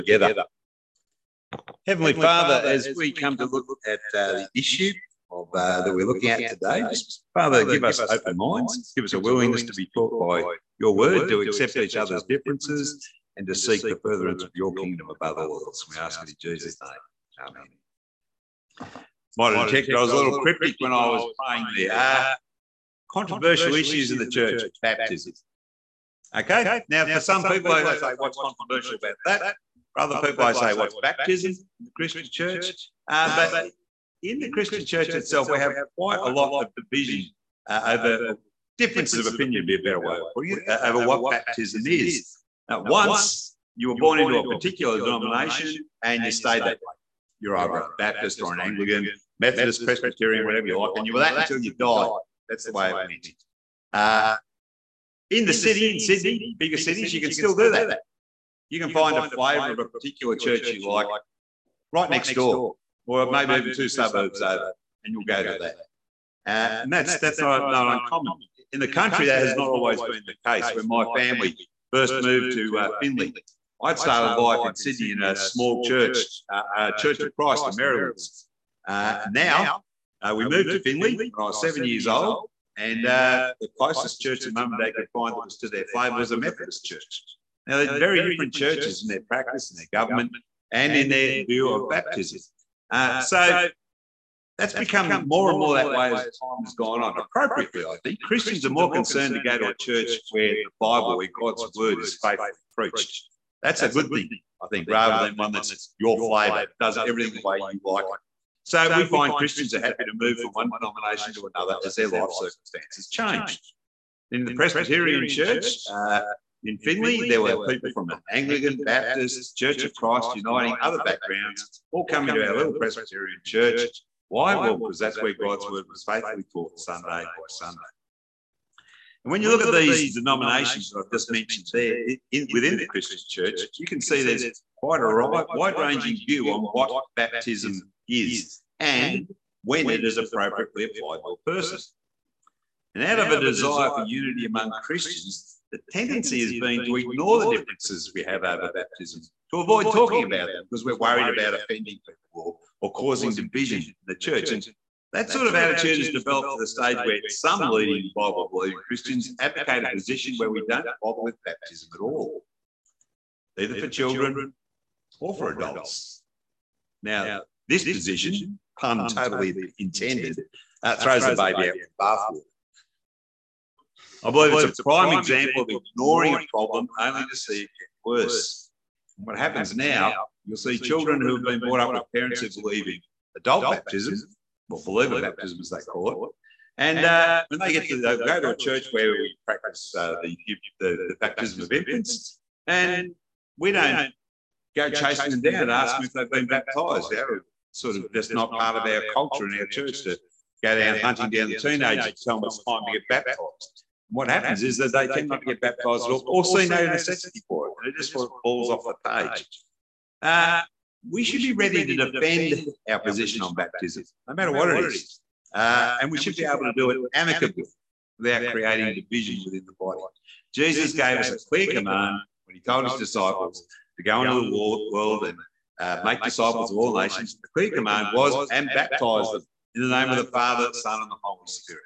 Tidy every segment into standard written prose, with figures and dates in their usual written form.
together. Heavenly Father, as we come to look at the issue of, that we're looking at today, just Father, give us open minds, give us a willingness to be taught by your word, to accept each other's differences, and to seek the furtherance of your kingdom above all else. We ask it in Jesus' name. Amen. Might detect I was a little cryptic when I was praying there. Controversial issues in the church, baptism. Okay, now for some people, they say, what's controversial about that? For other people, I say, what's baptism in the Christian church? But in the Christian church itself, we have quite a lot of division over differences of opinion, would be a better way of putting it, over what baptism is. Now, once you were born into a particular denomination and you stayed that way, you're either a Baptist or an Anglican, Methodist, Presbyterian, whatever you like, and you were that until you died. That's the way it went. In the city, in Sydney, bigger cities, you can still do that. You can find a flavour of a particular church you like right next door, or maybe even 2 suburbs over, and you'll go to that. And that's not uncommon. In the country, that has not always been the case. When my family first moved to Finley, I'd started life in Sydney in a small church, Church of Christ in Merrillwoods. Now, we moved to Finley when I was 7 years old, and the closest church that Mum and Dad could find that was to their flavour was a Methodist church. Now, they're very different churches in their practice, in their government, and in their view of baptism. So that's become more and more that way as time has gone on. Appropriately, I think Christians are more concerned to go to a church where the Bible, where God's word is faithfully preached. That's a good thing, I think, rather than one that's your flavour, does everything the way you like. So we find Christians are happy to move from one denomination to another as their life circumstances change. In the Presbyterian Church in Finley, there were people from an Anglican, Baptist, Church of Christ, Uniting, other backgrounds, all coming to our little Presbyterian church. Why? Well, because that's where God's word was faithfully taught Sunday by Sunday. And when you look at these denominations that I've just mentioned there within the Christian church, you can see there's quite a wide-ranging view on what baptism is and when it is appropriately applied to a person. And out of a desire for unity among Christians, the tendency has been to ignore the differences we have over baptism, to avoid talking about them because we're worried about offending people or causing division in the church. And that sort of attitude has developed to the stage where some leading Bible-believing Christians advocate a position where we don't bother with baptism at all, either for children or for adults. Now, this position, pun totally intended, throws the baby out with the bathwater. I believe it's a prime example of ignoring a problem only to see it get worse. And what happens now, you'll see children who have been brought up with parents who believe in adult baptism, or believer baptism as they call it, and when they get to go to a church where we practice the baptism of infants, and we don't go chasing them down and ask them if they've been baptised. It's sort of just not part of our culture in our church to go down hunting down the teenagers and tell them it's time to get baptised. What happens is that they tend not to get baptised at all, or see no necessity for it, and it just falls off the page. We should be ready to defend our position on baptism, no matter what it is, and we should be able to do it amicably without creating division within the body. Jesus gave us a clear command when he told his disciples to go into the world and make disciples of all nations. The clear command was, and baptise them in the name of the Father, Son, and the Holy Spirit.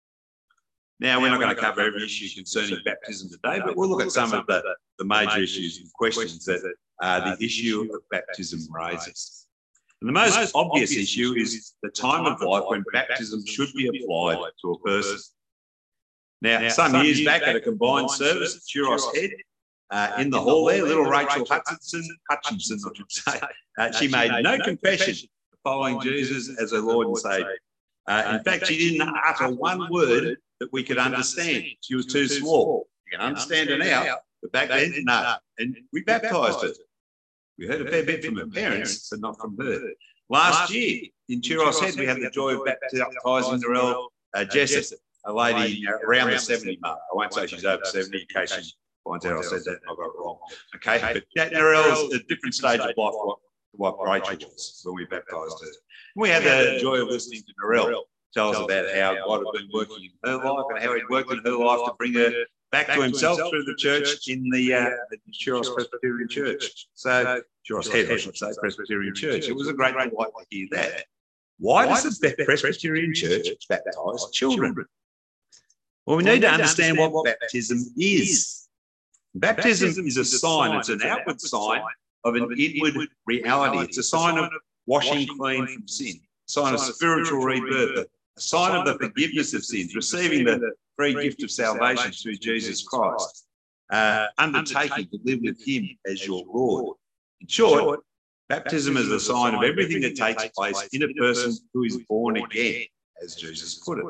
Now, we're not going to cover every issue concerning baptism today, but we'll look at some of the major issues and questions that the issue of baptism raises. And the most obvious issue is the time of life when baptism should be applied to a person. Now, some years back at a combined service at Turos Head, in the hall there, little Rachel Hutchinson, I should say, she made no confession of following Jesus as her Lord and Saviour. In fact, she didn't utter one word that we could understand. She was too small. You can understand her now, but back then, no. And we baptised her. We heard a fair bit from her parents, but not from her. Last year, in Turos Head, we had the joy of baptising Narelle Jessup, a lady around the 70 mark. I won't say she's over 70 in case she finds out I said that and I got it wrong. Okay, but Narelle is a different stage of life to what Rachel was when we baptised her. We had the joy of listening to Narelle tell us about how God had been working in her life and how he'd worked in her life to bring her back to himself through the church in the Shiros Presbyterian Church. So, Shiros Head, I should say, Presbyterian Church. It was a great delight to hear that. Why does the Presbyterian Church baptise children? Well, we need to understand what baptism is. Baptism is a sign, it's an outward sign of an inward reality. It's a sign of washing clean from sin, a sign of spiritual rebirth, a sign of the forgiveness of sins, receiving the free gift of salvation through Jesus Christ, undertaking to live with him as your Lord. In short, baptism is a sign of everything that takes place in a person who is born again, as Jesus put it.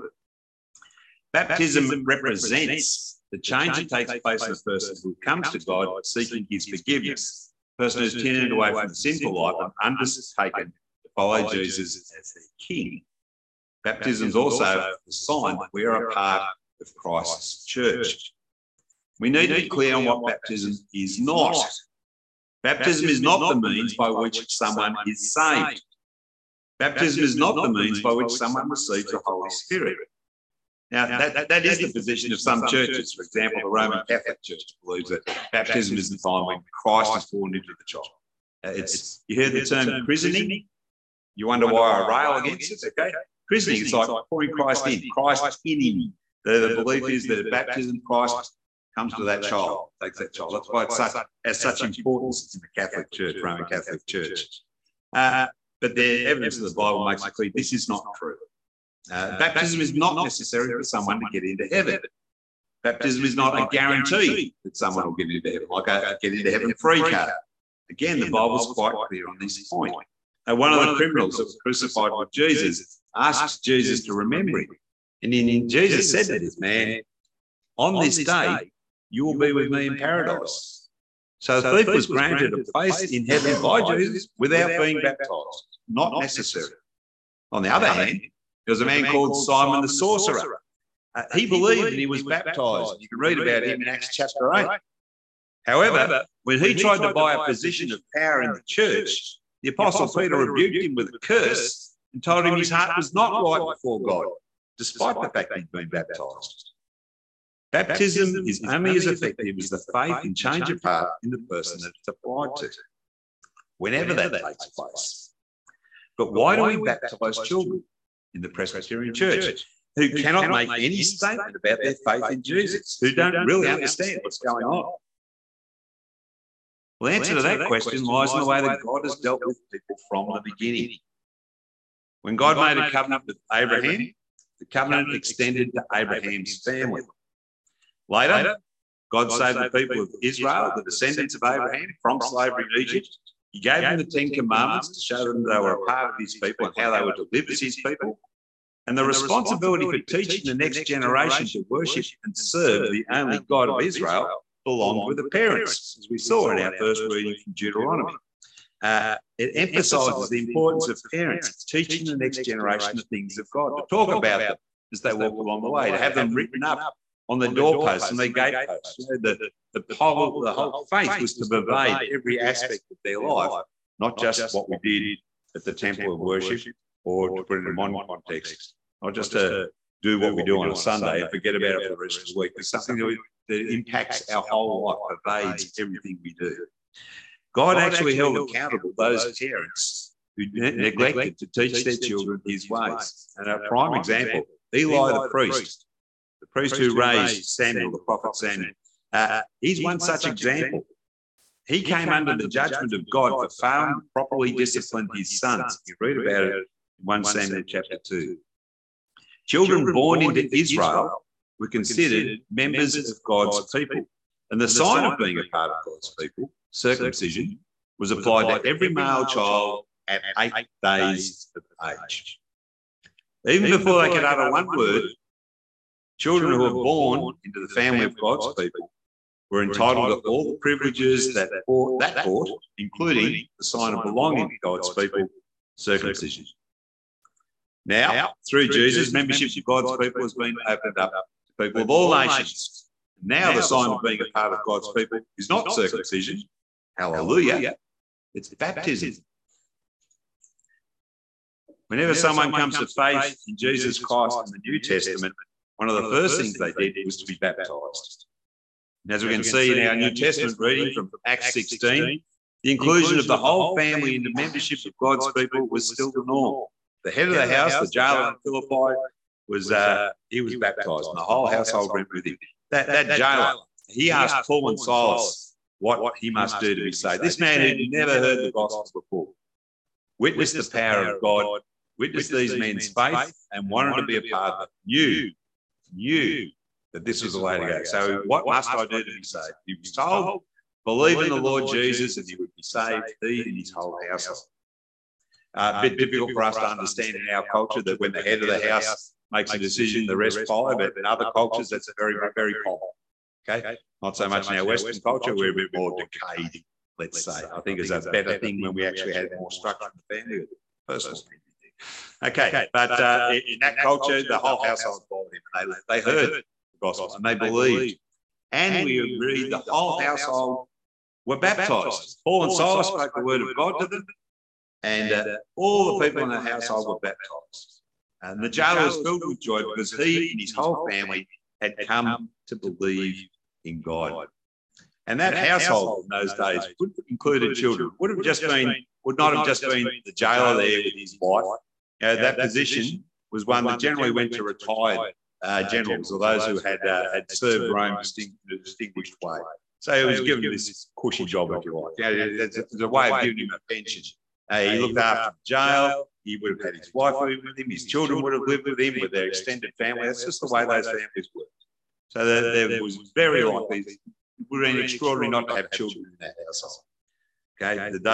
Baptism represents the change that takes place in a person who comes to God seeking his forgiveness, a person who's turned away from the sinful life and undertaken to follow Jesus as their King. Baptism is also a sign that we are a part of Christ's church. We need to be clear on what baptism is not. Baptism is not the means by which someone is saved. Baptism is not the means by which someone receives the Holy Spirit. Now, that is the position of some churches. For example, the Roman Catholic Church believes that baptism is the time when Christ is born into the child. You hear the term christening? You wonder why I rail against it, okay? Christening, it's like pouring Christ in him. The belief is that at baptism, Christ comes to that child, takes that child. That's why it has such importance in the Catholic Church, Roman Catholic Church. But the evidence of the Bible makes it clear this is not true. Baptism is not necessary for someone to get into heaven. Baptism is not a guarantee that someone will get into heaven, like a get into heaven free card. Again, the Bible's quite clear on this point. One of the criminals that was crucified with Jesus asked Jesus to remember him. And then Jesus said to this man, on this day, you will be with me in paradise. So the thief was granted a place in heaven by Jesus without being baptized. Not necessary. On the other hand, there was a man called Simon the sorcerer. He believed and he was baptized. You can read about him in Acts chapter 8. However, when he tried to buy a position of power in the church, the Apostle Peter rebuked him with a curse and told him his heart was not right before God, despite the fact he'd been baptized. Baptism is only as effective as the faith and change of heart in the person that it's applied to, whenever that takes place. But why do we baptise children in the Presbyterian Church who cannot make any statement about their faith in Jesus, who don't really understand what's going on? Well, the answer to that question lies in the way that God has dealt with people from the beginning. When God made a covenant with Abraham, the covenant extended to Abraham's family. Later, God saved the people of Israel, the descendants of Abraham, from slavery in Egypt. He gave them the 10 Commandments to show them they were a part of his people and how they were to live as his people. And the responsibility for teaching the next generation to worship and serve the only God of Israel belonged with the parents, as we saw in our first reading from Deuteronomy. It emphasises the importance of parents teaching the next generation the things of God, to talk about them as they walk along the way, to have them written up on the doorposts and the gateposts. You know, the whole faith was to pervade every aspect of their life, not just what we did at the temple of worship, or to put it in a modern context, not just to do what we do on a Sunday and forget about it for the rest of the week. It's something that impacts our whole life, pervades everything we do. God actually held accountable those parents who neglected to teach their children his ways. And a prime example, Eli the priest who raised Samuel, the prophet Samuel. He's one such example. He came under the judgment of God for failing to properly discipline his sons. You read about it in 1 Samuel chapter 2. Children born into Israel were considered members of God's people. And the sign of being a part of God's people, circumcision, was applied to every male child at 8 days of age. Even before they could utter one word, children who were born into the family of God's people were entitled to all the privileges that brought, including the sign of belonging to God's people, circumcision. Now, through Jesus, membership of God's people has been opened up to people of all nations. Now the sign of being a part of God's people is not circumcision, hallelujah, it's baptism. Whenever someone comes to faith in Jesus Christ in the New Testament, one of the first things they did was to be baptized. And as we can see in our New Testament reading from Acts 16, the inclusion of the whole family in the membership of God's people was still the norm. The head of the house, the jailer in Philippi, was baptized, and the whole household went with him. That jailer, he asked Paul and Silas what he must do to be saved. This man had never heard the gospel before, witnessed the power of God, witnessed these men's faith, and wanted to be a part of it. Knew that this was the way to go. So what must I do to be saved? He was told, believe in the Lord Jesus and he would be saved, he and his whole household. A bit difficult for us to understand in our culture that when the head of the house makes a decision, the rest follow, but in other cultures, that's very, very common. Okay? Not so much in our Western culture, we're a bit more decayed, let's say. I think it's a better thing when we actually had more structure in the family, personal thing. Okay, but in that culture, the whole household followed him. They heard the gospel and they believed. And we agreed the whole household were baptized. Paul and Silas spoke the word of God to them, and all the people in the household were baptized. And the jailer was filled with joy because he and his whole family had come to believe in God. And that household in those days would have included children. Would not have just been the jailer there with his wife. That position was one that generally went to retired generals or those who had served Rome in a distinguished way. So he was given this cushy job, if you like. There's a way of giving him a pension. He looked after the jail. He would have had his wife living with him. His children would have lived with him, with their extended family. That's just the way those families worked. So there was very likely, it would have been extraordinary not to have children in that household. Okay, the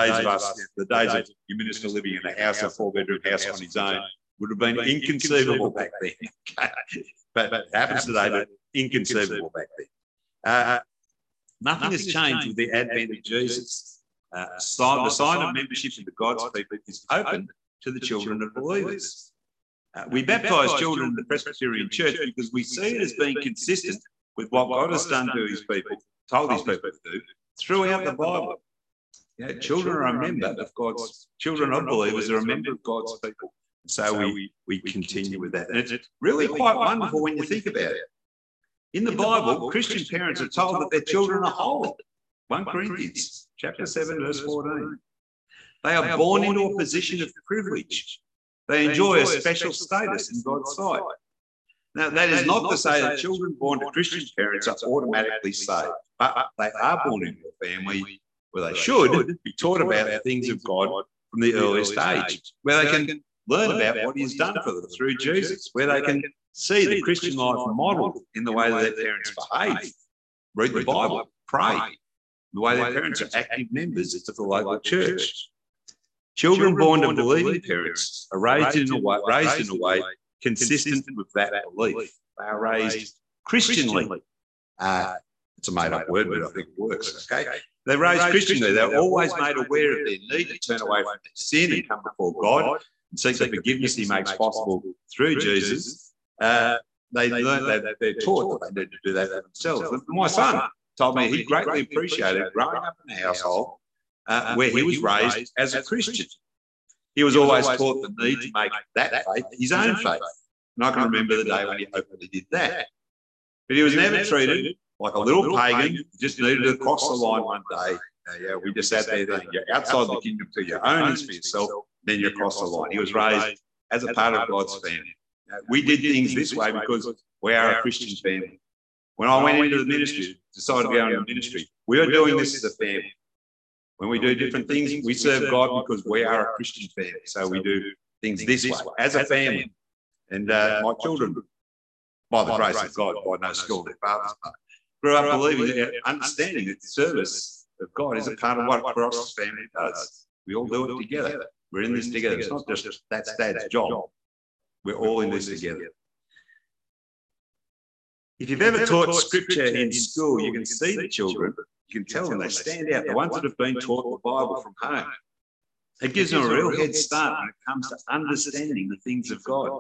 days of your minister living in a house, a 4-bedroom house on his own, would have been inconceivable back then. Okay? But it happens today, but inconceivable back then. Nothing has changed with the advent of Jesus. The sign of membership into God's people is open to the children of believers. We baptise children in the Presbyterian Church because we see it as being consistent with what God has done to his people, told his people to do, throughout the Bible. Children are a member of God's, children of believers are a member of God's people. So we continue with that. And it's really quite wonderful when you think about it. In the Bible, Christian parents are told that their children are holy. 1 Corinthians chapter 7, verse 14. They are born into a position of privilege. They enjoy a special status in God's sight. Now, that is not to say that children born to Christian parents are automatically saved, but they are born into a family where they should be taught about the things of God from the earliest age, where they can learn about what he's done for them through Jesus, where they can see the Christian life modelled in the way that their parents behave, read the Bible, pray, the way their parents are active members of the local church. Children born to believing parents are raised in a way consistent with that belief. They are raised Christianly. It's a made-up word, but I think it works. Okay, they're raised Christianly. They're always made aware of their need to turn away from their sin and come before God and seek the forgiveness he makes possible through Jesus. They're taught that they need to do that for themselves. My son told me he greatly appreciated growing up in a household where he was raised as a Christian. He was always taught the need to make that faith his own faith. And I can remember the day when he openly did that. But he was never treated like a little pagan who just needed to cross the line one day. We just sat there thinking, you're outside the kingdom till you own this for yourself, then you cross the line. He was raised as a part of God's family. We did things this way because we are a Christian family. When I went into the ministry, decided to go into the ministry, we were doing this as a family. When we do different things, we serve God because we are a Christian family. So we do things this way, as a family. And my children, by the grace of God, by no skill of their fathers, grew up believing, understanding that the service of God is a part of what Cross's family does. We all do it together. We're in this together. It's not just that's Dad's job. We're all in this together. If you've ever taught scripture in school, you can see the children. You can tell them they stand out, the ones that have been taught the Bible from home. It gives them a real head start when it comes to understanding the things of God.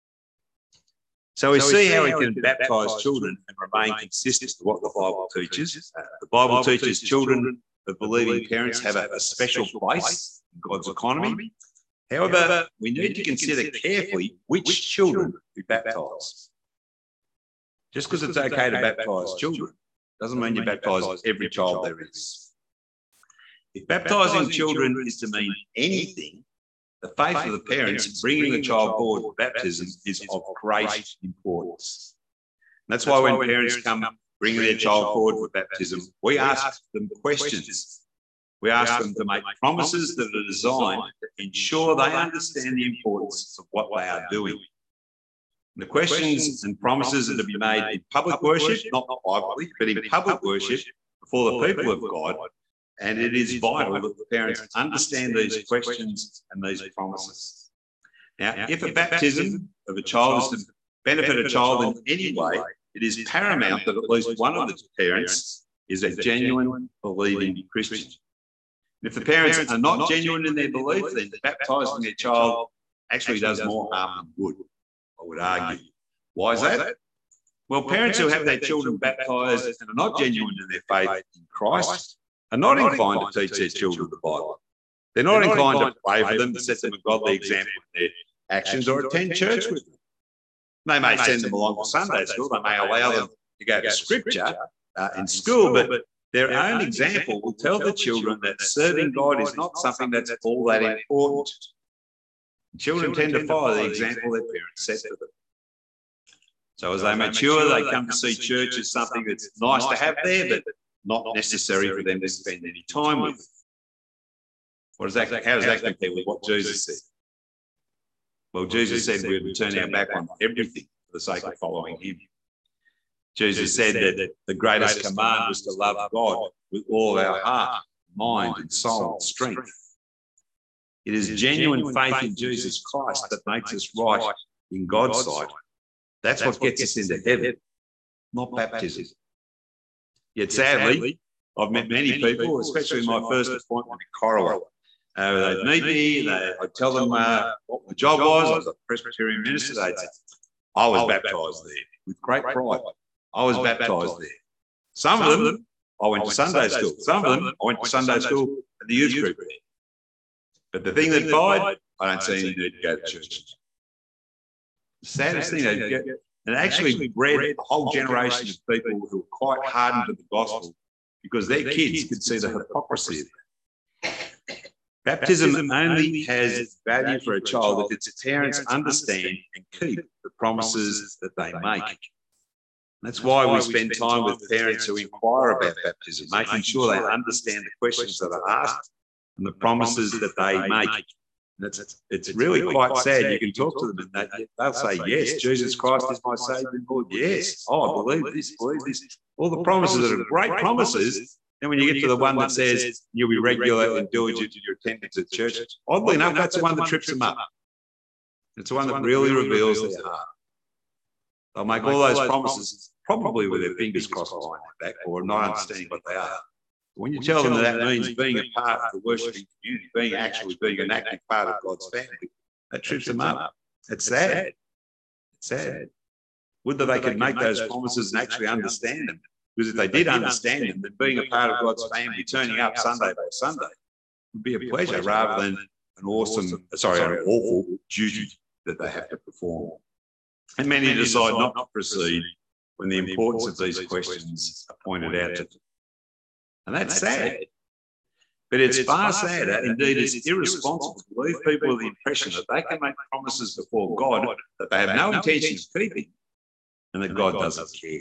So we see how we can baptise children and remain consistent with what the Bible teaches. The Bible teaches children of believing parents have a special place in God's economy. However, we need to consider carefully which children we baptise. Just because it's okay to baptise children Doesn't mean you baptise every child there is. If baptising children is to mean anything, the faith of the parents bringing the child forward for baptism is of great importance. And that's why when parents come bringing their child forward for baptism, we ask them questions. We ask them to make promises that are designed to ensure they understand the importance of what they are doing. And the questions and promises are to be made in public worship, not privately, but in public worship before the people of God. And it is vital that the parents understand these questions and these promises. Now, if a baptism of a child is to benefit a child in any way, it is paramount that at least one of the parents is a genuine, believing Christian. If the parents are not genuine in their belief, then baptising their child actually does more harm than good, I would argue. Why is that? Well, parents who have their children baptised and are not genuine in their faith in Christ are not inclined to teach their children the Bible. They're not inclined to pray for them, to set them a godly example in their actions, or attend church with them. They may send them along to Sunday school, they may allow them to go to Scripture in school, but their own example will tell the children that serving God is not something that's all that important. Children tend to follow the example their parents set for them. So as they mature, they come to see church as something that's nice to have there, but not necessary for them to spend any time with. How does that compare with what Jesus said? Well, Jesus said we would turn our back on everything for the sake of following him. Jesus said that the greatest command was to love God with all our heart, mind, and soul and strength. It is genuine faith in Jesus Christ that makes us right in God's sight. That's what gets us into heaven, not baptism. Yet sadly, I've met many people, especially in my first appointment in Corowa. They'd meet me, I'd tell them what my job was. I was a Presbyterian minister. They'd say, I was baptised there with great pride. I was baptised there. Some of them, I went to Sunday school. Some of them, I went to Sunday school at the youth group there. But the thing that died, I don't see any need to go to church. The saddest thing, and actually bred a whole generation of people who are quite hardened to the gospel because their kids could see the hypocrisy of it. Baptism only has value for a child if its parents understand and keep the promises that they make. That's why we spend time with parents who inquire about baptism, making sure they understand the questions that are asked and the promises that they make. It's really quite sad. You can talk to them and they'll say, yes, Jesus Christ is my Saviour and Lord. Yes, I believe this, believe this. All the promises that are great promises. Then when you get to the one that says you'll be regular and diligent in your attendance at church, oddly enough, that's the one that trips them up. It's the one that really reveals their heart. They'll make all those promises probably with their fingers crossed behind their back or not understanding what they are. When you tell them that means being a part of the worshipping community, being an active part of God's family, that trips them up. It's sad. It's sad. Would that they could make those promises and actually understand them. Because if they did understand them, then being a part of God's family, turning up Sunday by Sunday, would be a pleasure rather than an awful duty that they have to perform. And many decide not to proceed when the importance of these questions are pointed out to them. And that's sad. But it's far sadder, indeed it's irresponsible to leave people with the impression that they can make promises before God that they have no intention of keeping and that God doesn't care.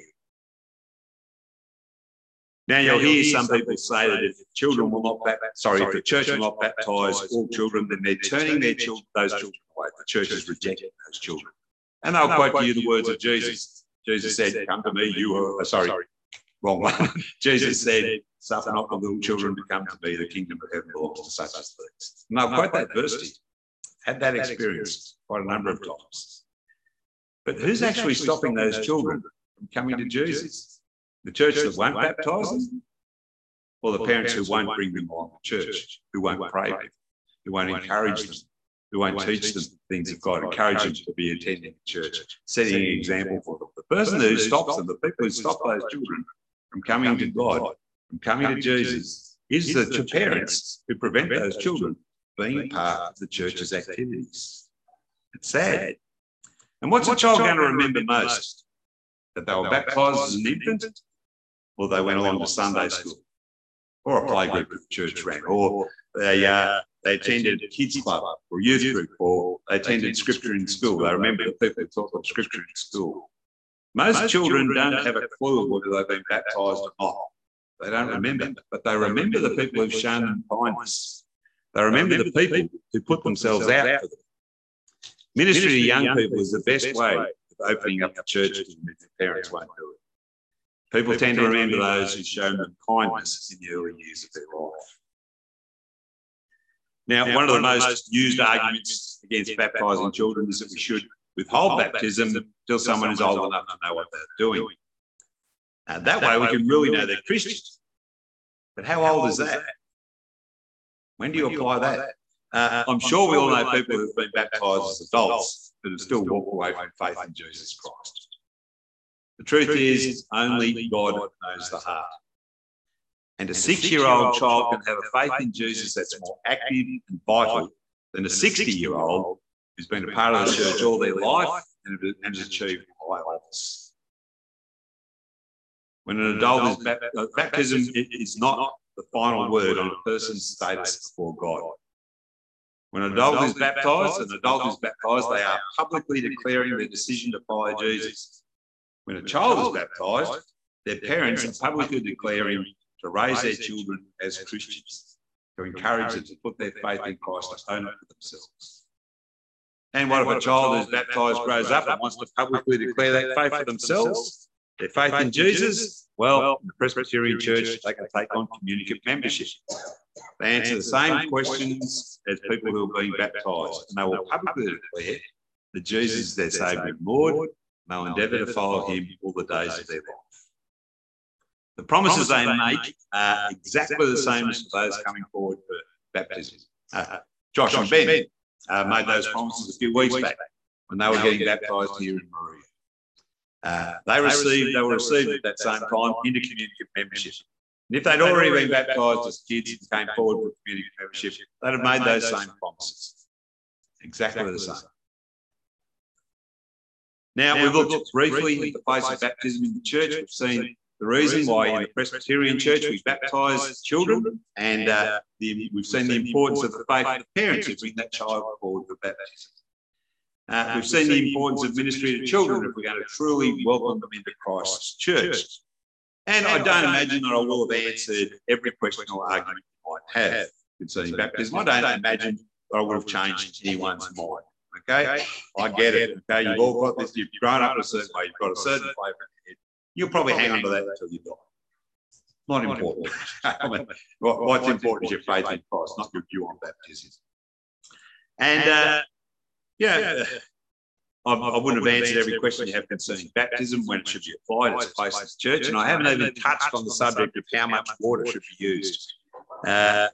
Now you'll hear some people say that if the church will not baptise all children, then they're turning those children away. The church is rejecting those children. And they'll quote to you the words of Jesus. Jesus said, come to me, wrong one. Jesus said, suffer not the little children to come to me, the kingdom of heaven belongs to such as these. And I'll quote that verse to you. Had that experience quite a number of times. But who's actually stopping those children from coming to Jesus? The church that won't baptise them? Or the parents who won't bring them along to church, who won't pray with them, who won't encourage them, who won't teach them things of God, encourage them to be attending church, setting an example for them. The person who stops them, the people who stop those children from coming to God, from coming to Jesus, is the parents who prevent those children being part of the church's activities. It's sad. And what's a child going to remember most? That they were baptised as an infant? or they went along to Sunday school, or a play group at the church ran, or they attended a kids club or youth group, or they attended scripture in school. They remember the people who taught them scripture in school. Most children don't have a clue of whether they've been baptised or not. They don't remember, but they remember the people who've shown them kindness. They remember the people who put themselves out for them. Ministry to young people is the best way of opening up the church to them if their parents won't do it. People tend to remember those who've shown them kindness in the early years of their life. Now, one of the most used arguments against baptising children is that we should withhold baptism until someone is old enough to know what they're doing. That way we can really know they're Christians. But how old is that? When do you apply that? I'm sure we all know people who've been baptised as adults but have still walked away from faith in Jesus Christ. The truth is, only God knows the heart. And a 6-year-old child can have a faith in Jesus that's more active and vital than a 60-year-old who's been a part of the church all their life and has achieved high office. When an adult is baptism is not the final word on a person's status before God. When an adult is baptised, they are publicly declaring their decision to follow Jesus. When a child is baptised, their parents are publicly declaring to raise their children as Christians, to encourage them to put their faith in Christ, to own it for themselves. And what if a child who's baptised grows up and wants to publicly declare that faith for themselves, their faith in Jesus? Well, in the Presbyterian Church, they can take on communicant membership. They answer the same questions as people who are being baptised, and they will publicly declare that Jesus is their Saviour and Lord, and they'll endeavour to follow him all the days of their life. The promises they make are exactly the same as those coming forward for baptism. Josh and Ben made those promises a few weeks back when they were getting baptised here in Maria. They were received at that same time into communicant membership. And if they'd already been baptised as kids and came forward with community membership, they'd have made those same promises. Exactly the same. Now, we've looked briefly at the place of baptism in the church. We've seen the reason why in the Presbyterian Church we baptise children, and we've seen the importance of the faith of the parents who bring that child forward for baptism. We've seen the importance of ministry to children if we're going to truly welcome them into Christ's church. And I don't imagine that I will have answered every question or argument you might have concerning baptism. I don't imagine that I would have changed anyone's mind. Okay? I get it. Okay, you've all got this, you've grown up a certain way, you've got a certain flavour in your head. You'll probably hang on to that until you die. Not important. I mean, what's important is your faith in Christ, not your view on baptism. And I wouldn't have answered every question you have concerning baptism, when it should be applied, its place in the church, and I haven't even touched on the subject of how much water should be used. I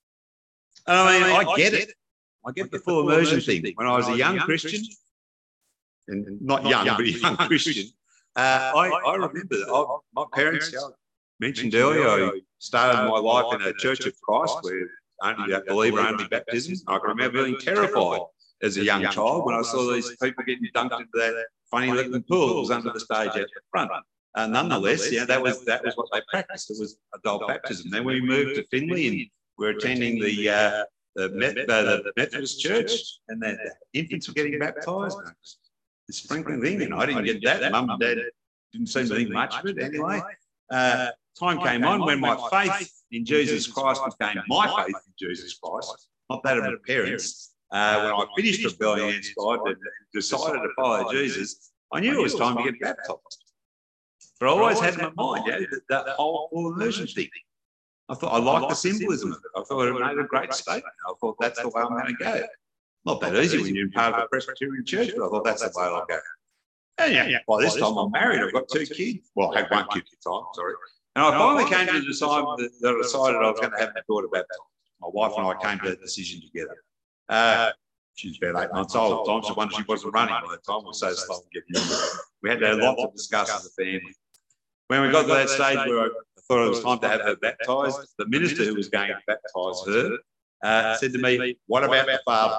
get it. I get the full immersion thing. When I was a young Christian, and not young, but a young Christian, I remember that my parents, I mentioned earlier, I started my life in a Church of Christ where only baptism. I can remember being terrified as a young child when I saw these people getting dunked into that funny looking pool that was under the stage out the front. Nonetheless, that was what they practiced. It was adult baptism. Then we moved to Finley and we're attending the Methodist church, and the infants were getting baptised. The sprinkling thing, and I didn't get that. Mum and Dad didn't seem to think much of it anyway. Time came on when my faith in Jesus Christ became my faith in Jesus Christ, not that of my parents. When I finished rebelling against God and decided to follow Jesus, I knew it was time to get baptised. But I always had in my mind that whole full immersion thing. I thought I liked the symbolism of it. I thought it made a great statement. I thought that's the way I'm going to go. Not that easy when you're part of a Presbyterian church, but I thought that's the way I'll go. And by this time I'm married. I've got 2 kids. Well, I had 1 kid at the time, sorry. And I finally came to decide that I decided I was going to have my daughter baptised. My wife and I came to that decision together. She's about 8 months old at the time, so one, she wasn't running by the time. We were so slow in getting into it. We had a lot to discuss as a family. When we got to that stage where I thought it was time to have her baptised, the minister who was going to baptise her said to me, "What about the father?"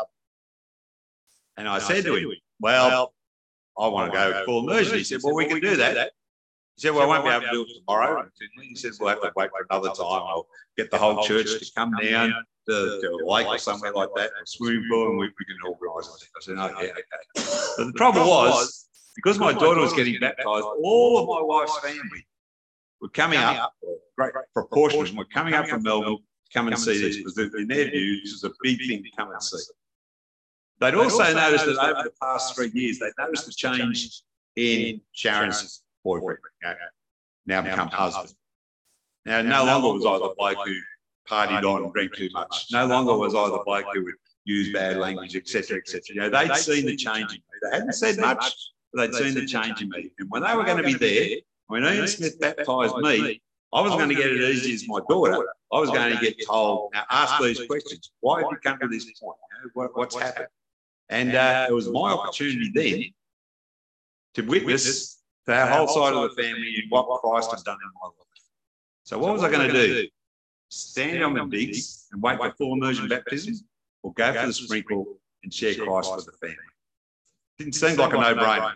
And I said to him, "Well, I want to go full immersion." He said, "Well, we can do that. He said, well, I won't be able to do it tomorrow. He said, we'll have to wait for another time. I'll get the whole church to come down to a lake or somewhere like that, a swimming pool, and we can organise it. I said, oh, yeah, okay. But the trouble was, because my daughter was getting baptised, all of my wife's family were coming up, a great proportion of them were coming up from Melbourne to come and see this, because in their view, this was a big thing to come and see. They'd also noticed that over the past 3 years, they'd noticed a change in Sharon's boyfriend, now become husband. Now, no longer was I the bloke who partied on and drank too much. No longer was I the bloke who would use bad language, etc., etc. You know, they'd seen the change in me. They hadn't said much, but they'd seen the change in me. And when they were going to be there, when Ian Smith baptised me, I wasn't going to get it as easy as my daughter. I was going to get told, now ask these questions. Why have you come to this point? You know, what's happened? And it was my opportunity then to witness to our whole side of the family in what Christ has done in my life. So what was I going to do? Stand on the digs and wait for full immersion baptism, or go for the sprinkle and share Christ with the family? Didn't seem like a no-brainer.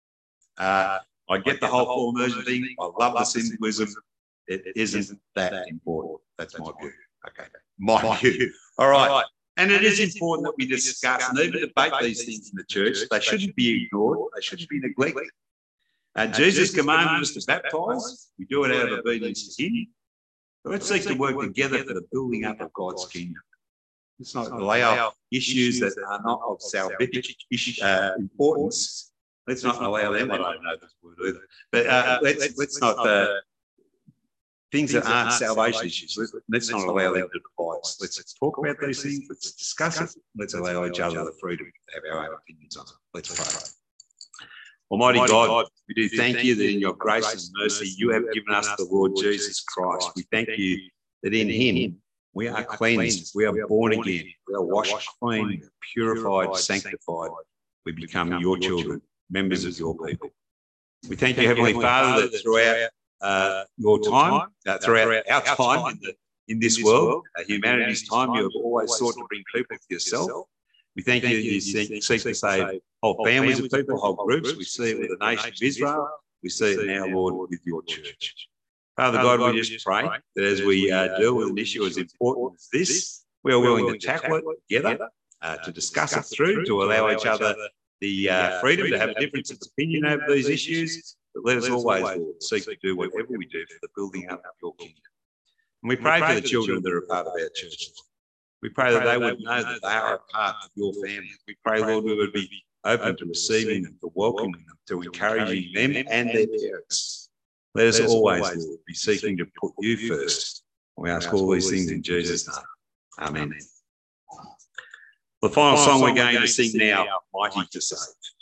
I get the whole full immersion thing. I love the symbolism. It isn't that important. That's my view. Okay, my view. All right. And it is important that we discuss and even debate these things in the church. They shouldn't be ignored. They shouldn't be neglected. Jesus commanded us to baptise. We do it out of obedience to Him. But let's seek to work together for the building up of God's kingdom. Let's not allow issues that are not of salvific importance. Let's not allow them. I don't know this word either. But let's not things that aren't salvation issues. Let's not allow them to divide us. Let's talk about these things. Let's discuss it. Let's allow each other the freedom to have our own opinions on it. Let's pray. Almighty God, we do thank you that in your grace and mercy you have given us the Lord Jesus Christ. We thank you that in Him we are cleansed, we are born again, we are washed clean, purified, sanctified. We become your children, members of your people. We thank you, Heavenly Father, that throughout your time, throughout our time in this world, humanity's time, you have always sought to bring people to yourself. We thank you that you seek to save whole families of people, whole groups. We see it with the nation of Israel. We see it now, Lord, with your church. Father God, we just pray that as we deal with an issue as important as this, we are willing to tackle it together, to discuss it through, to allow each other the freedom to have a difference of opinion over these issues. But let us always, Lord, seek to do whatever we do for the building up of your kingdom. And we pray for the children that are a part of our church. We pray that they would know that they are a part of your family. We pray, Lord, we would be open to receiving them, to welcoming them, to encouraging them and their parents. Let us always, Lord, be seeking to put you first. We ask all these things in Jesus' name. Amen. The final song we're going to sing now, Mighty to Save.